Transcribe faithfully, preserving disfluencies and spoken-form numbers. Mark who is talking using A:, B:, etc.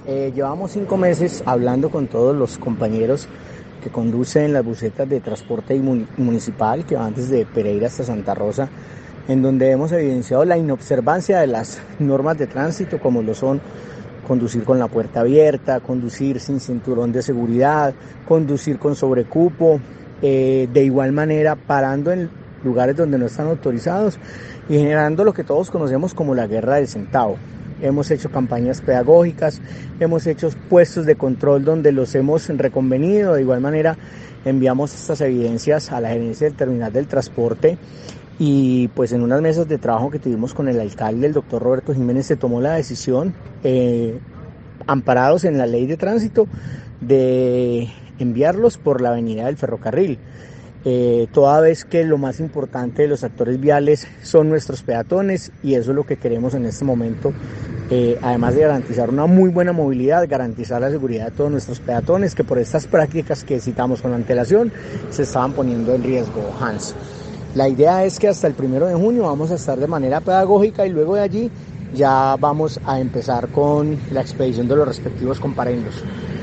A: Eh, llevamos cinco meses hablando con todos los compañeros que conducen las busetas de transporte municipal que van desde Pereira hasta Santa Rosa, en donde hemos evidenciado la inobservancia de las normas de tránsito, como lo son conducir con la puerta abierta, conducir sin cinturón de seguridad, conducir con sobrecupo, eh, de igual manera parando en lugares donde no están autorizados y generando lo que todos conocemos como la guerra del centavo. Hemos hecho campañas pedagógicas, hemos hecho puestos de control donde los hemos reconvenido. De igual manera enviamos estas evidencias a la gerencia del terminal del transporte y pues en unas mesas de trabajo que tuvimos con el alcalde, el doctor Roberto Jiménez, se tomó la decisión, eh, amparados en la ley de tránsito, de enviarlos por la avenida del ferrocarril. Eh, toda vez que lo más importante de los actores viales son nuestros peatones, y eso es lo que queremos en este momento, eh, además de garantizar una muy buena movilidad, garantizar la seguridad de todos nuestros peatones que por estas prácticas que citamos con antelación se estaban poniendo en riesgo. Hans, la idea es que hasta el primero de junio vamos a estar de manera pedagógica y luego de allí ya vamos a empezar con la expedición de los respectivos comparendos.